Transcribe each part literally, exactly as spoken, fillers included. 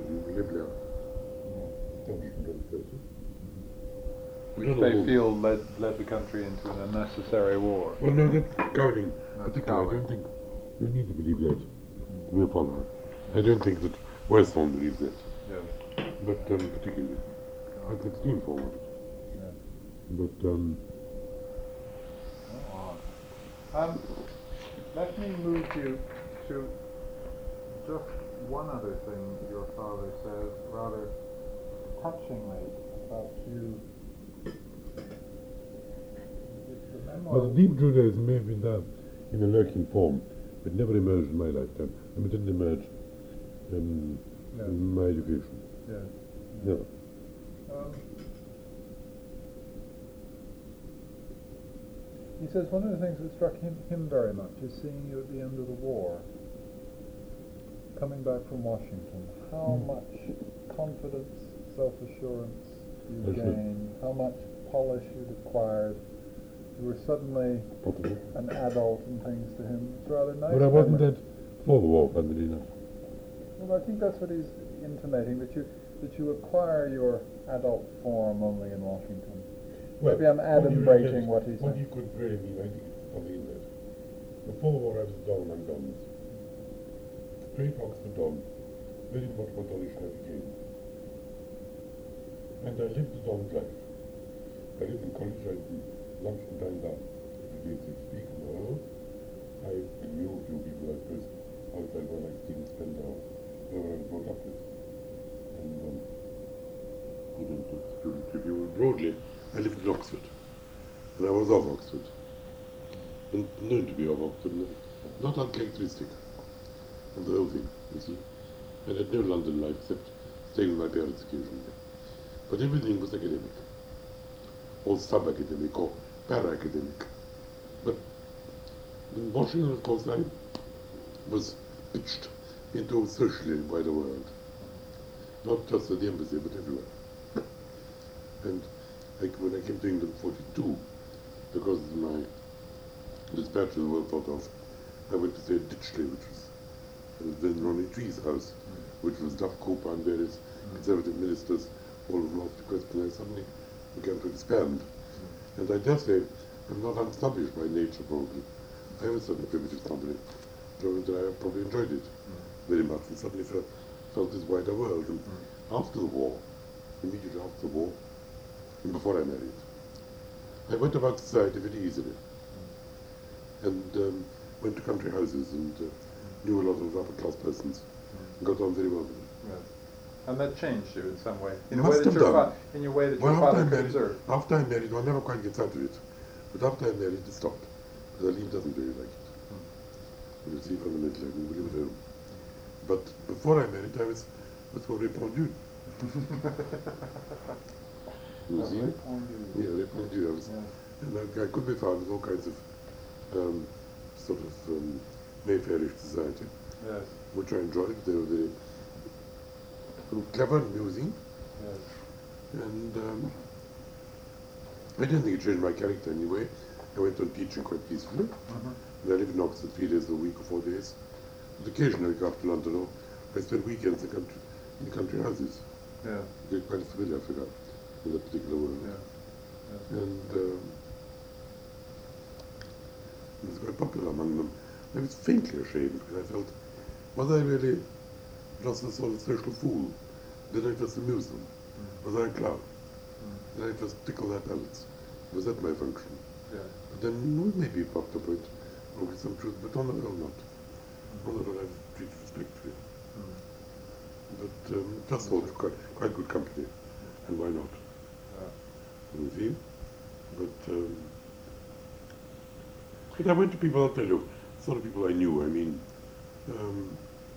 les Bléards. Which they feel led led the country into an unnecessary war. Well, no, that's cowarding. That's Particularly, I coward. don't think you need to believe that. We're follower. I don't think that Westbourne believes that. Yes. But um, particularly, I'd extreme forward. Yes. But um, Um, let me move you to just one other thing your father says, rather touchingly, about you. The memoir- well, the deep Judaism may have been there in a lurking form, but never emerged in my lifetime. I mean, it didn't emerge um, Yes. in my education. Yes. No. Um, he says one of the things that struck him, him very much is seeing you at the end of the war, coming back from Washington. How Mm. much confidence, self-assurance you That's right. gained, how much polish you'd acquired. You were suddenly Possibly. an adult and things to him. It's rather nice. But I wasn't memory. that for the war, funnily enough. Well, I think that's what he's intimating, that you that you acquire your adult form only in Washington. Maybe I'm adumbrating what he's What saying. you could very mean, I think it's probably in that. Before the war, I was a don among dons. Straight Oxford don, very much what Donish I became. And I lived the don's life. I lived in college, I did lunch and dined out. Every day, so to speak, no. I knew a few people, I suppose, outside one like Stephen Spender, or whoever I was brought up with. And um, I went to student review broadly. I lived in Oxford, and I was of Oxford, and known to be of Oxford, and not uncharacteristic of the whole thing, you see. I had no London life except staying with my parents occasionally. But everything was academic, or sub-academic, or para-academic. But in Washington, of course, I was pitched into a socially wider world, not just at the embassy, but everywhere. And like when I came to England in forty-two, because my dispatches were thought of, I went to stay at Ditchley, which was uh, then Ronnie Tree's house, which was Duff Cooper and various Conservative ministers, all of lost the question. I suddenly began to expand. And I dare say, I'm not unsnobbish by nature, probably. I am a certain primitive snobbery, so that I probably enjoyed it very much, and suddenly felt, felt this wider world. And after the war, immediately after the war, and before I married, I went about society very easily, and um, went to country houses and uh, knew a lot of upper class persons, and got on very well with them. Yes. And that changed you in some way, in a Must way that have your done. fa- in your way that Well, your after father I could married, observe. after I married, one never quite gets out of it, but after I married, it stopped. Because Aline doesn't really like it. Hmm. You see, fundamentally, I mean, we live at home. But before I married, I was what's called répandu. You see? Yeah, répandu. I was, Yeah. and I, I could be found in all kinds of um, sort of um, Mayfairish society, Yes. which I enjoyed. They were very clever and amusing, Yes. and um, I didn't think it changed my character anyway. I went on teaching quite peacefully. Mhm. And I lived in Oxford three days a week or four days. But occasionally I go up to London, or I spend weekends in, country, in the country houses. Yeah. I get quite familiar, I forgot, with that particular world. Yeah. Yeah. And um, it was quite popular among them. I was faintly ashamed because I felt, was I really just a sort of social fool? Did I just amuse them? Mm. Was I a clown? Mm. Did I just tickle their palates? Was that my function? Yeah. But then well, maybe popped up with, or with some truth, but on the whole not. On the whole I was treated respectfully. Mm. But um, just thought quite, quite good company, and why not? Yeah. You see? But, um, but I went to people, I'll tell you, sort of people I knew. I mean, um,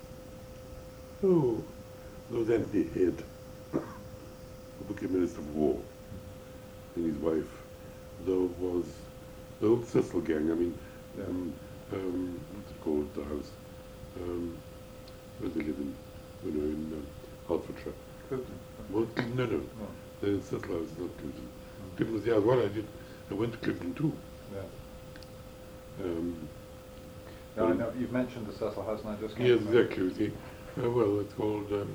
oh, there was Anthony Head, who became Minister of War, and his wife. There was the old Cecil gang, I mean, Yeah. um, um, what's it called, the house? Um, where they live in, you know, in um, Hertfordshire. Clifton. Well, no, no, No. the Cecil house, not Clifton. Clifton was the other one. I did, I went to Clifton too. Yeah. Um, Now, I um, know you've mentioned the Cecil House, and I just can't Yes, remember. exactly. You see, uh, well, it's called um,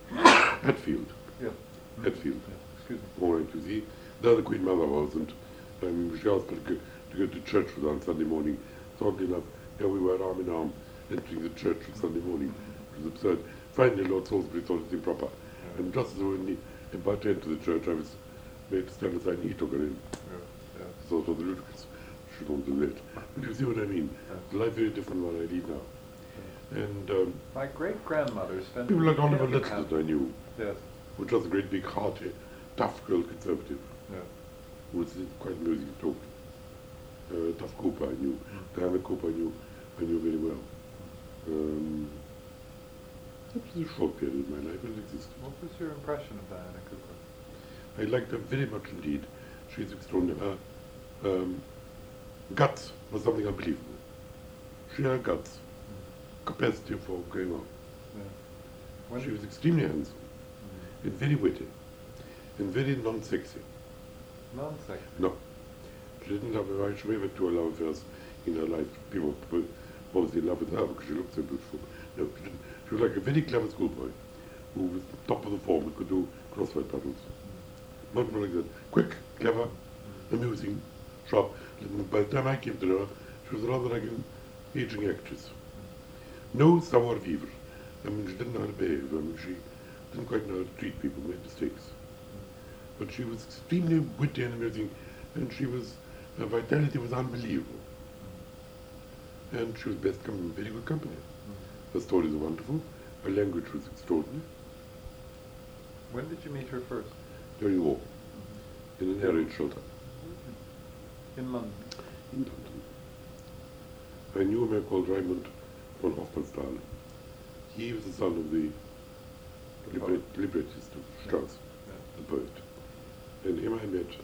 Hatfield. Yes. Hatfield. Yes. Excuse me. All right, you see. There the Queen Mother was, and um, she asked me to go, to go to church with her on Sunday morning. So oddly enough, here we were arm in arm entering the church on Sunday morning. It was absurd. Finally, Lord Salisbury thought it improper. Yeah. And just as we were about to enter the church, I was made to stand aside and he took her in. Yeah. Yeah. So it was ludicrous. She don't do that. But you see what I mean? Yeah. The life very different than what I lead now. And um, My great-grandmother spent... people like Oliver Yeah. Little that I knew, Yes. which was a great big hearty, tough girl conservative, Yeah. who was quite amusing to talk to. Uh, Duff Cooper I knew, Mm. Diana Cooper I knew, I knew very well. Um, that was a short period of my life, but it existed. What was your impression of Diana Cooper? I liked her very much indeed. She's extraordinary. Her um, guts was something unbelievable. She had guts, capacity for going on. Yeah. When She did- was extremely handsome, Mm. and very witty, and very non-sexy. Non-sexy. No. She didn't have a she may have had two love affairs in her life. People were mostly in love with her because she looked so beautiful. No, she didn't. She was like a very clever schoolboy who was top of the form and could do crossword puzzles. Much more like that. Quick, clever, amusing, sharp. And by the time I came to know her, she was rather like an aging actress. No savoir vivre. I mean, she didn't know how to behave. I mean, she didn't quite know how to treat people, made mistakes. But she was extremely witty and amusing, and she was, her vitality was unbelievable. And she was best come in very good company. Her stories were wonderful, her language was extraordinary. When did you meet her first? During war, in an air raid shelter In London. in London. I knew a man called Raymond von Hofmannsthal. He was the son of the liber- librettist of Strauss, Yeah. the poet. And him I met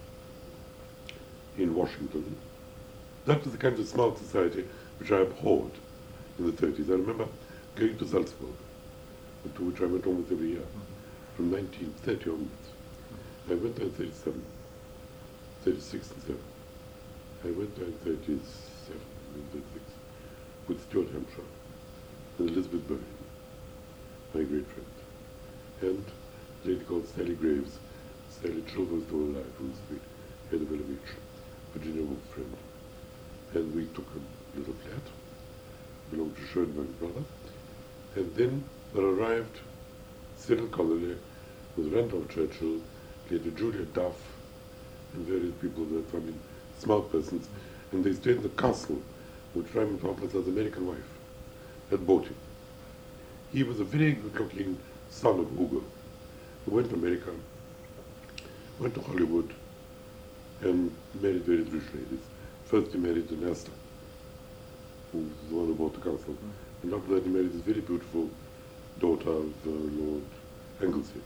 in Washington. That was the kind of smart society which I abhorred in the thirties. I remember going to Salzburg, to which I went almost every year, from nineteen thirty onwards. I went there in thirty-seven, thirty-six and seven. I went there in thirty-seven and thirty-six with Stuart Hampshire and Elizabeth Bowen, my great friend, and a lady called Sally Graves. Sally Chilver was still alive, who was the head of L M H, Virginia Woolf's friend. And we took a little flat, belonged to Schoenberg's brother. And then there arrived Cyril Connolly with Randolph Churchill, later Julia Duff, and various people that, I mean, smart persons. And they stayed in the castle which Raymond Hofmannsthal, his American wife, had bought him. He was a very good-looking son of Hugo, who went to America, went to Hollywood, and married very rich ladies. First he married an Astor, who was the one who bought the castle. Mm. And after that he married this very beautiful daughter of uh, Lord Anglesey.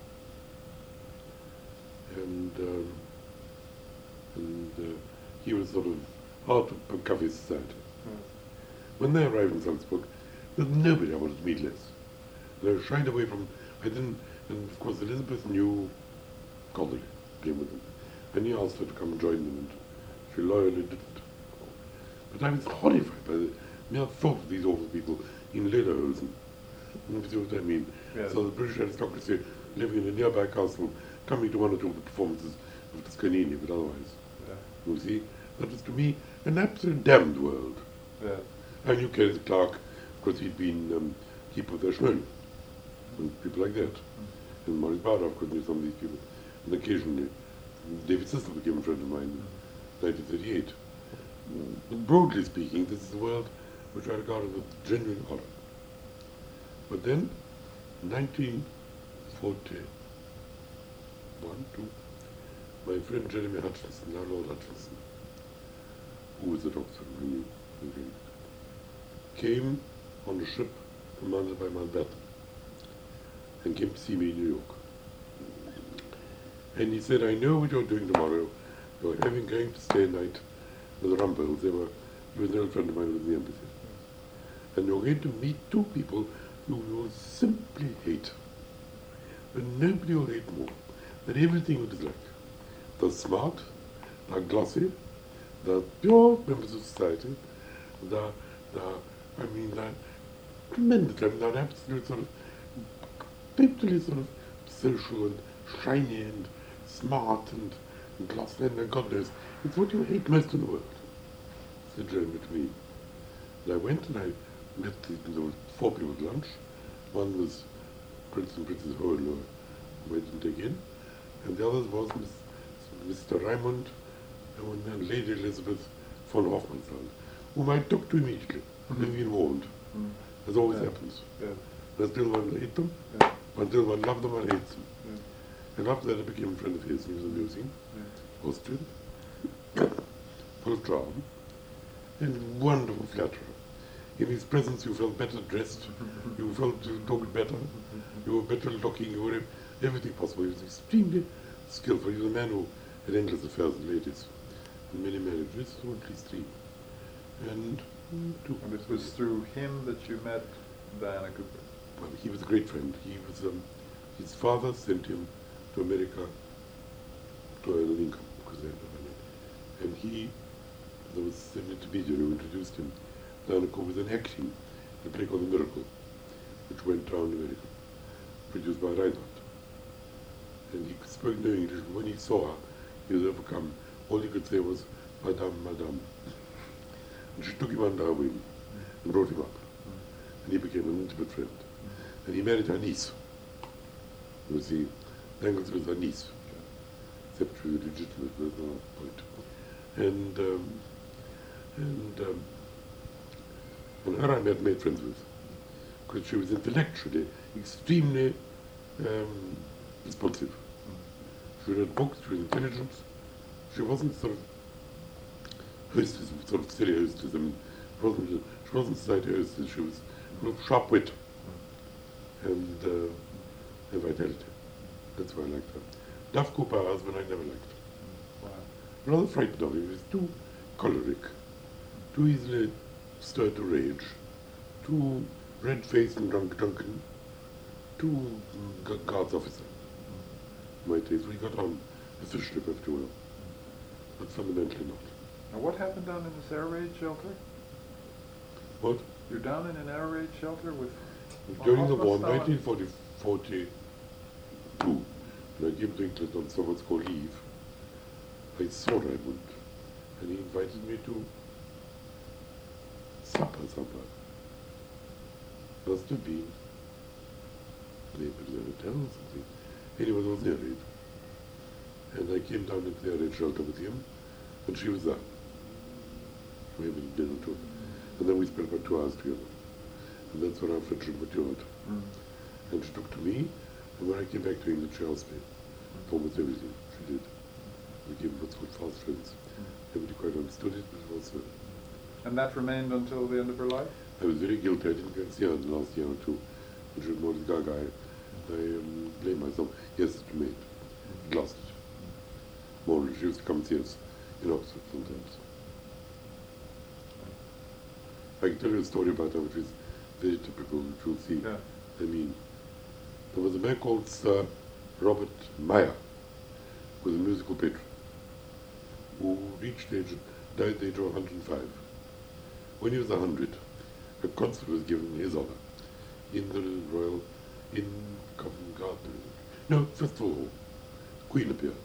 And, um, and uh, he was sort of heart of Covey society. Mm. When they arrived in Salzburg, there was nobody I wanted to meet less. And I was shied away from, I didn't, and of course Elizabeth knew Connolly, came with them. And he asked her to come and join them, and she loyally didn't. But I was horrified by the mere thought of these awful people in Lederhosen. You see what I mean? Yes. So the British aristocracy living in a nearby castle, coming to one or two of the performances of Toscanini, but otherwise. Yeah. You see, that was to me an absolute damned world. Yeah. I knew Kenneth Clark, because he'd been um, keeper of their Schmöll, and people like that. Mm. And Maurice Barra, of course, knew some of these people. And occasionally, David Sister became a friend of mine in nineteen thirty-eight. But broadly speaking, this is a world which I regarded with genuine horror. But then, nineteen forty-one, two, my friend Jeremy Hutchinson, now Lord Hutchinson, who was a doctor, who knew, who knew, came on a ship commanded by Mountbatten and came to see me in New York. And he said, I know what you're doing tomorrow. You're having going to stay a night with the Rumbles. They were, he was an old friend of mine who was in the embassy. And you're going to meet two people who you will simply hate. And nobody will hate more than everything you dislike. They're smart, they're glossy, they're pure members of society, they're, they're I mean, they're tremendous, I mean, they're absolute sort of, totally sort of social and shiny and smart and, and glossy and God knows. It's what you hate most in the world. It's the journey to me. And I went and I met the, there were four people at lunch. One was Prince and Princess Hohenlohe, who I didn't take in. And the other was Mister Raimund and Lady Elizabeth von Hofmannsthal, whom I took to immediately, mm-hmm. having been warned, mm-hmm. as always yeah. happens. Yeah. Until one hate them, yeah. until one love them, one hates them. Yeah. And after that I became a friend of his. He was amusing, yeah. Austrian, full of charm, and wonderful flatterer. In his presence you felt better dressed, you felt you talked better, you were better looking, you were everything possible. He was extremely skillful. He was a man who had endless affairs with ladies, and many marriages, or at least three. And two. And it was through him that you met Diana Cooper? Well, he was a great friend. He was, um, his father sent him to America to earn an income, because they had no money. And he, there was an intermediary who introduced him. Diana Cooper was an acting in a play called The Miracle, which went round America, produced by Reinhardt. And he spoke no English, but when he saw her, he was overcome. All he could say was, Madame, Madame. And she took him under her wing and brought him up. And he became an intimate friend. And he married her niece. You see, Dangles was her niece. Except she was legitimate, but that's not the point. And, um, and, um, and her I made, made friends with, because she was intellectually extremely um, responsive. She read books, she was intelligent. She wasn't sort of hostess, sort of silly hostess. I mean, she wasn't, she wasn't society hostess, she was full of sharp wit and, uh, and vitality. That's why I liked her. Duff Cooper, her husband, I never liked. Wow. Rather frightened of him. He was too choleric, too easily stirred to rage, too red-faced and drunk, drunken, too g- guards officer. My taste, we got on officially perfectly well, but fundamentally not. Now what happened down in this air raid shelter? What? You're down in an air raid shelter with... During the war, nineteen forty-two, when I came to England on what's called leave, I saw Raimund, and he invited me to supper somewhere. Must have been maybe the hotel or something. Anyway, there was an air raid. And I came down into the air raid shelter with him, and she was there. We had a dinner too. And then we spent about two hours together. And that's when our friendship matured. Mm. And she took to me, and when I came back to England, she asked me for almost everything. She did. We became what's called fast friends. Mm. Nobody quite understood it, but it was so. And that remained until the end of her life? I was very guilty. I didn't go and see her in the last year or two. When she was more Gaga, I, I um, blame myself. Yes, it remained. It lasted. More, she used to come and see us in Oxford sometimes. I can tell you a story about her, which is very typical, which you'll see. Yeah. I mean, there was a man called Sir Robert Meyer, who was a musical patron, who reached the age, died at the age of one hundred and five. When he was one hundred, a concert was given in his honor in the Royal, in Covent Garden. No, Festival Hall. The Queen appeared.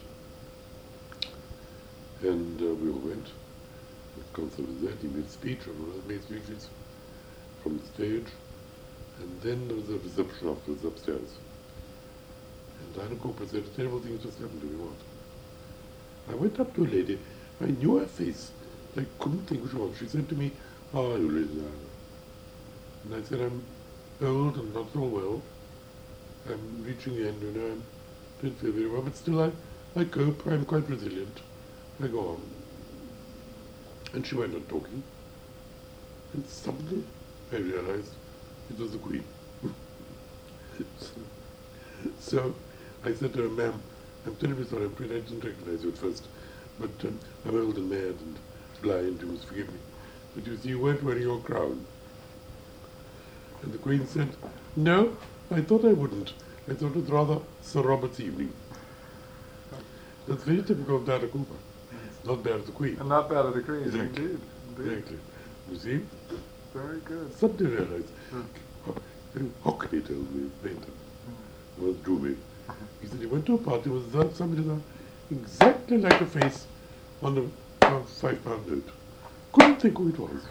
And uh, we all went. The concert was there. He made a speech, everyone made speeches from the stage. And then there was a reception afterwards upstairs. And Diana Cooper said, a terrible thing just happened to me, what? I went up to a lady, I knew her face. I couldn't think which one. She said to me, "Ah, you Lady Diana." And I said, I'm old and not so well. I'm reaching the end, you know, I don't feel very well, but still I, I cope, I'm quite resilient. I go on. And she went on talking. And suddenly I realized it was the Queen. so, so I said to her, "Ma'am, I'm terribly sorry, I'm afraid I didn't recognize you at first, but um, I'm old and mad and blind, you must forgive me. But you see, you weren't wearing your crown." And the Queen said, "No, I thought I wouldn't. I thought it was rather Sir Robert's evening." That's very typical of Diana Cooper. Not bad of the Queen. And not bad of the Queen, exactly. indeed. indeed. Exactly. You see? Very good. Suddenly realized, hmm. how, how can he tell me later? was drew me. He said he went to a party with somebody there exactly like a face on a uh, five pound note. Couldn't think who it was.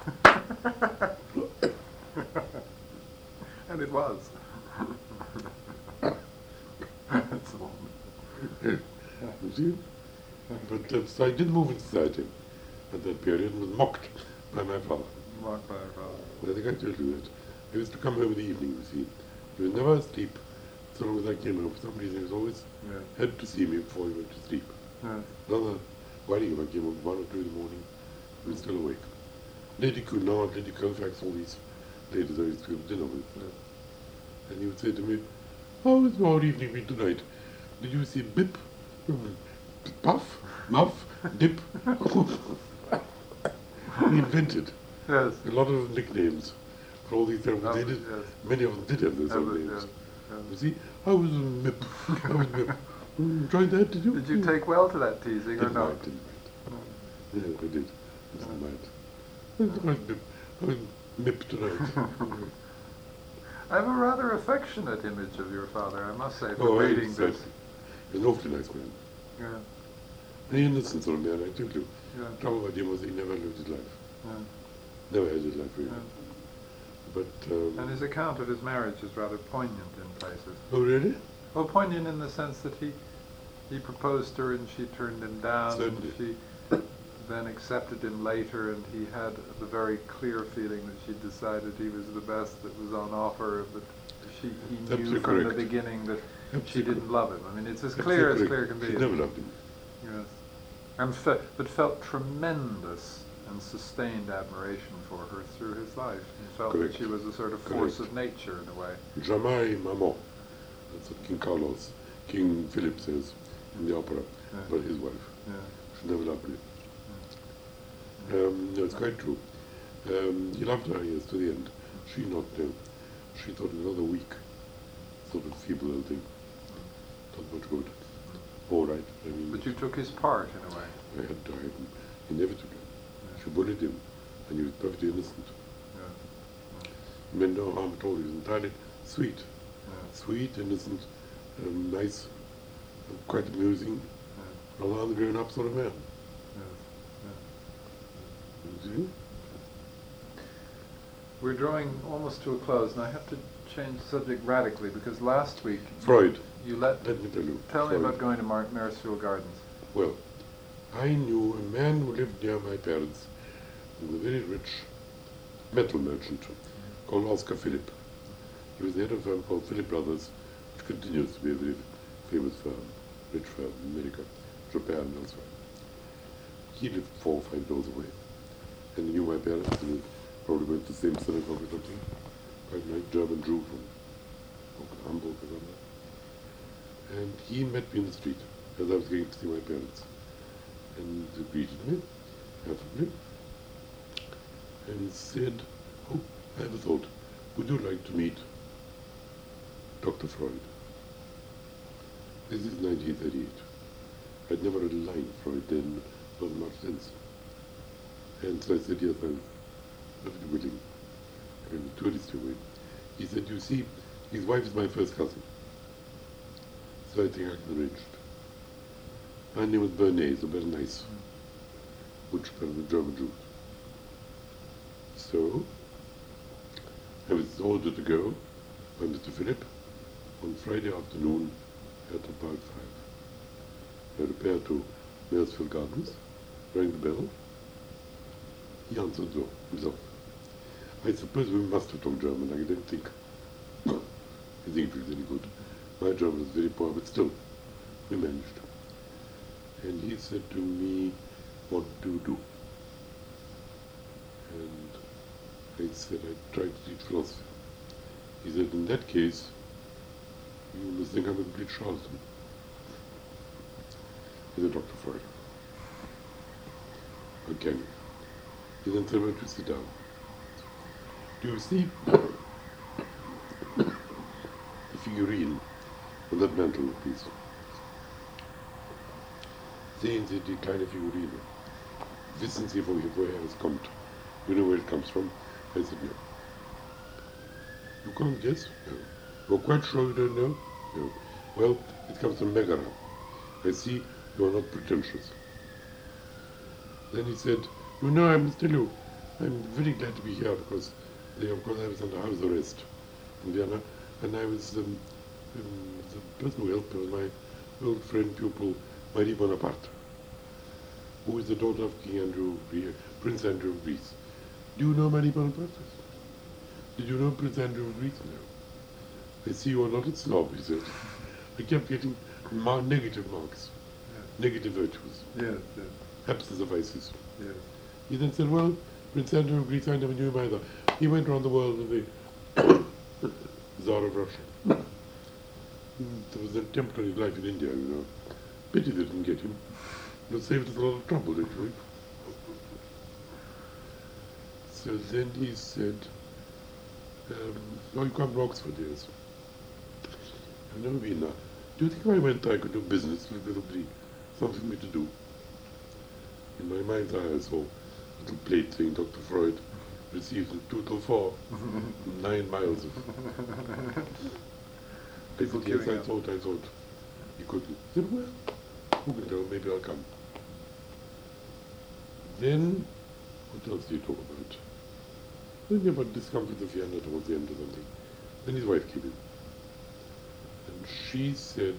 And it was. That's all. You see? But uh, so I did move in society at that period and was mocked by my father. Mocked by your father. But I think I told you that. I used to come home in the evening, you see. He was never asleep. So long as I came home, for some reason he was always Yeah. had to see me before he went to sleep. Yes. Another worrying if I came home at one or two in the morning, he was still awake. Lady Cunard, Lady Colfax, all these ladies I used to have dinner with. Yes. And he would say to me, how has your evening been tonight? Did you see Bip? Puff? Muff? Dip? He invented Yes. a lot of nicknames for all these terrible Oh, they did. yes. Many of them did have those own Yes, names. yes, yes. You see, how was Mip? How was Mip? Mm, enjoyed that, did you? Did you take well to that teasing or Didn't not? mind, didn't mind. Yeah, I did. Didn't mind. How was Mip? How was Mip tonight? I have a rather affectionate image of your father, I must say, from Oh, I reading said, this. he's an awfully nice man. Yeah, An innocent sort of man, I told you. yeah, The trouble with him was he never lived his life. yeah, Never had his life, really. yeah. But, um, And his account of his marriage is rather poignant in places. oh, really? Well, poignant in the sense that he he proposed to her and she turned him down, Certainly. and she then accepted him later, and he had the very clear feeling that she decided he was the best that was on offer, but she, he knew Absolutely from correct. the beginning that she Absolutely didn't love him. I mean, it's as That's clear as correct. clear can be. She never loved him. Yes. And fe- but felt tremendous and sustained admiration for her through his life. He felt Correct. that she was a sort of force Correct. of nature in a way. Jamais maman. That's what King Carlos, King Philip says in the opera, Yeah. about his wife. Yeah. She never loved me. Um, no, it's quite true. Um, he loved her, yes, to the end. She not, no. She thought another week, sort of feeble little thing. Not much good. All right, I mean, But you took his part in a way. I had to hide him, inevitably. She bullied him, and he was perfectly innocent. Yeah. He meant no harm at all. He was entirely sweet. Yeah. Sweet, innocent, um, nice, uh, quite amusing, Yeah. rather ungrown-up sort of man. Yeah. Yeah. You see? We're drawing almost to a close, and I have to change the subject radically because last week Freud, you let let me tell you. tell me Freud. about going to Mar- Maresfield Gardens. Well, I knew a man who lived near my parents, who was a very rich metal merchant called Oscar Philip. He was the head of a firm called Philip Brothers, which continues to be a very famous firm, rich firm in America, Japan and elsewhere. He lived four or five doors away, and he knew my parents, and he probably went to the same synagogue or something, quite a nice German Jew from Hamburg or something. And he met me in the street as I was going to see my parents, and he greeted me affably and said, oh, I have a thought. Would you like to meet Doctor Freud? This is nineteen thirty-eight. I'd never read a line of Freud then, wasn't much sense. And so I said, yes, I'm perfectly willing. I'm tourist away. He said, you see, his wife is my first cousin. So I think I can arrange it. Her name was Bernays, or Bernays, which were the German Jews. So, I was ordered to go by Mister Philip on Friday afternoon at about five. I repaired to Maresfield Gardens, rang the bell. He answered the door himself. I suppose we must have talked German, I didn't think. His English was any good. My German was very poor, but still, we managed. And he said to me, what do you do? And I said, I tried to teach philosophy. He said, in that case, you must think I'm a complete charlatan. He said, Doctor Freud. Again. He then said, why don't you sit down? Do you see the figurine on that mantelpiece? Sehen Sie die kleine Figurine? Wissen Sie, woher es kommt? You know where it comes from? I said, no. You can't guess? No. You're quite sure you don't know? No. Well, it comes from Megara. I see you are not pretentious. Then he said, you know, I must tell you, I'm very glad to be here because, they, of course, I was under house arrest in Vienna, and I was um, um, the person who helped me was my old friend, pupil, Marie Bonaparte, who is the daughter of King Andrew, Prince Andrew of Greece. Do you know Marie Bonaparte? Did you know Prince Andrew of Greece? No. I see you are not a snob, he said. I kept getting mar- negative marks, Yes. negative virtues, Yes, yes, absence of vices. yes. He then said, well, Prince Andrew of Greece, I never knew him either. He went around the world with the Tsar of Russia. There was an attempt on his life in India, you know. Pity they didn't get him. It would saved us a lot of trouble, actually. So then he said, um, oh, you come to Oxford, yes. I've never been there. Do you think if I went there I could do business? There would be something for me to do. In my mind's eye I saw a little plate saying Doctor Freud received in two till four, nine miles of... I said, yes, I thought, I thought he couldn't. He said, well, who can tell, maybe I'll come. Then, what else do you talk about? Then about discomfort of Vienna towards the end or something. Then his wife came in. And she said,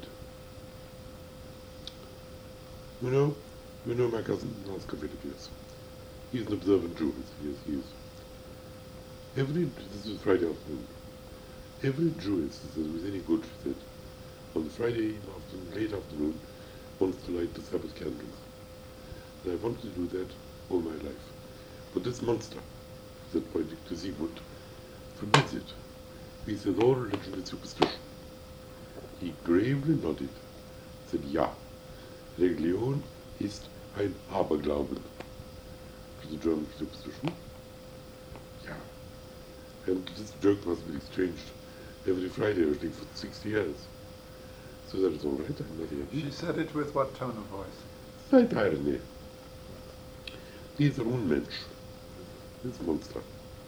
you know, you know my cousin, Oscar Philippus. He's an observant Jew, yes, he is. Every, this was Friday afternoon, every Jewess, if there was any good, she said, on the Friday afternoon, late afternoon, wants to light the Sabbath candles. And I wanted to do that all my life. But this monster, she said, pointing to Sigmund, forbids it. He says all religion is superstition. He gravely nodded, said, ja, Religion ist ein Aberglauben. Which is a German superstition. Ja. And this joke must be exchanged every Friday, I think, for sixty years. So that is all right, I'm not here. She said it with what tone of voice? Slight irony. Dieser Unmensch, this monster,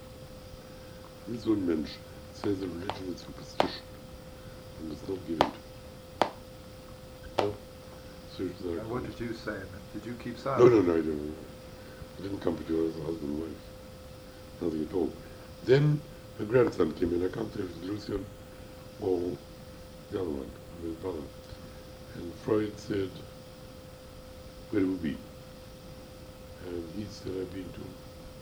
this Unmensch says that religion is superstition and does not give it. No? So it's like, And what did you say? Did you keep no, silent? no, no, I don't. I didn't come to you as a husband and wife. Nothing at all. Then her grandson came in. I can't tell if it was Lucian or the other one, his brother. And Freud said, where have we been? And he said, I've been to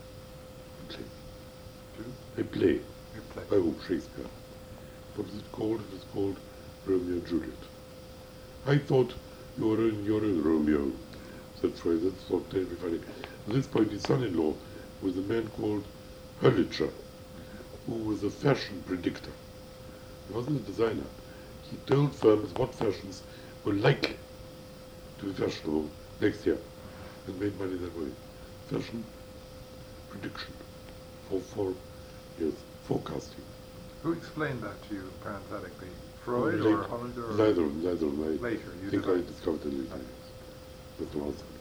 a play. To? A play. You play. By who? Shakespeare. What is it called? It was called Romeo and Juliet. I thought you were in, you're in Romeo, said Freud. That's so terribly funny. At this point, his son-in-law was a man called Hurlitzer, who was a fashion predictor. He wasn't a designer. He told firms what fashions were likely to be fashionable next year and made money that way. Fashion prediction for, for yes, forecasting. Who explained that to you parenthetically? Freud Late- or Hollander? Or Neither of them, neither of them. I Later, you think did I that. discovered it later. That's what I said.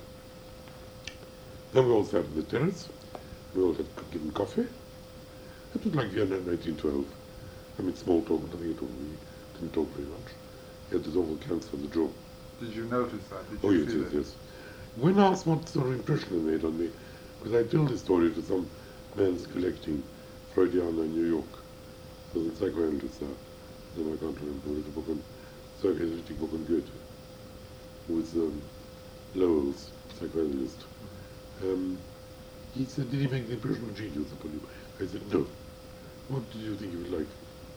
Then we all sat on the terrace. We all had given coffee. It was like Vienna in nineteen twelve. I mean, small talk, nothing at all. We didn't talk very much. He had this awful cancer on the jaw. Did you notice that? Did Oh, you yes, feel yes, it? yes. When asked what sort of impression it made on me, because I told this story to some man's collecting Freudiana in New York. There was a psychoanalyst there. Then I can't remember. There was a book on, psychoanalytic book on Goethe. Who was um, Lowell's psychoanalyst. Um, he said, did he make the impression of genius upon you? I said, no. What did you think he was like?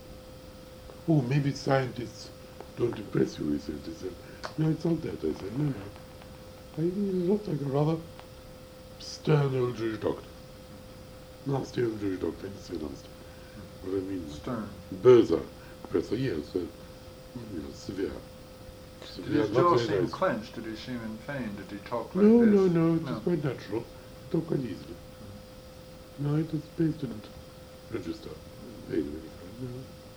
Oh, maybe scientists don't impress you, he said. He said, no, it's not that. I said, no, no. I think he looked like a rather stern old Jewish doctor. Nasty old Jewish doctor, I didn't say nasty. What I mean, Stern. Böser, professor, yes, uh, you know, severe. Did Severe, his not jaw very seem nice. clenched? Did he seem in pain? Did he talk like No, this? no, no, it was quite natural. Talk quite easily. No, it was based didn't register. Pain of any kind, no.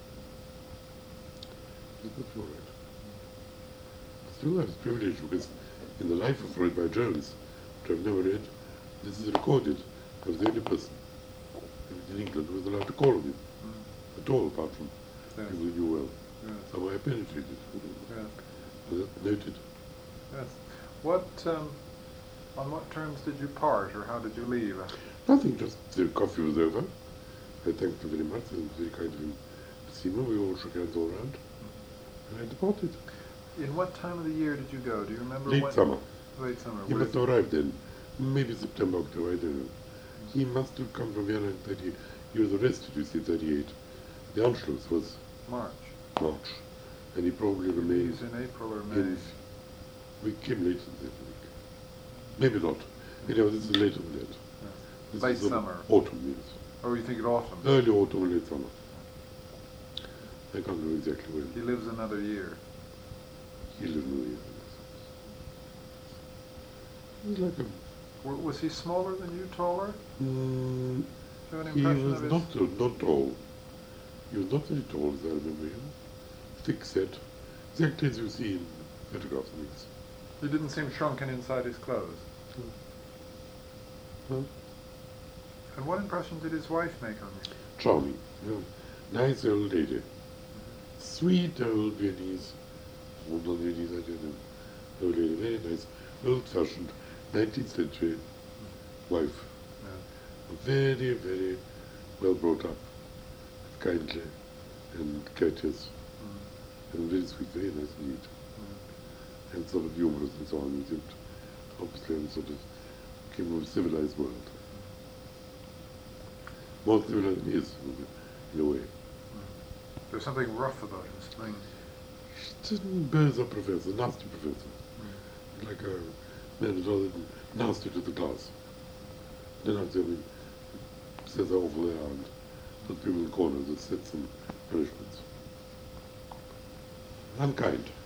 It was all right. Still, I was privileged because in the life of Freud by Jones, which I've never read, this is recorded. I was the only person in England who was allowed to call on him Mm. at all, apart from Yes. people who knew well. Yes. So I penetrated. Yes. Uh, noted. Yes. What, um, on what terms did you part, or how did you leave? Nothing, just the coffee was over. I thanked him very much, and it was very kind of him to see me. We all shook hands all round, and I departed. In what time of the year did you go? Do you remember Late when? summer. Late summer. He Would must it- have arrived then. Maybe September, October, I don't know. He must have come from Vienna in thirty. He was arrested, you see, thirty-eight. The Anschluss was March. March, and he probably He remained leaves in April or May. in. We came later than that, I think. Maybe not. Anyhow, this is later than that. Yeah. This Late is sort of summer. Autumn, yes. Or you think it autumn? Early autumn or late summer. I can't know exactly when. He lives another year. He lived in the year. He was like a. W- was he smaller than you, taller? Mm, Do you have an he impression was of his? not uh, not tall. He was not very tall, as I remember him. Thick set, exactly as you see in photographs of his. He didn't seem shrunken inside his clothes. Well, And what impression did his wife make on you? charming, you know, nice old lady, sweet old Viennese, old old Viennese, I don't know, old lady, very nice, old-fashioned, nineteenth century wife, Yeah. very, very well brought up, kindly and courteous, Mm. and very sweet, very nice indeed, Mm. and sort of humorous and so on. Egypt, obviously, and sort of came from a civilized world. More civilized than he is, in a way. There's something rough about him, something. Certain Berza professor, nasty professor. Mm. Like a man who's rather nasty to the class. Then I mean, says how awful they are and put people in corners and sets some punishments. Unkind.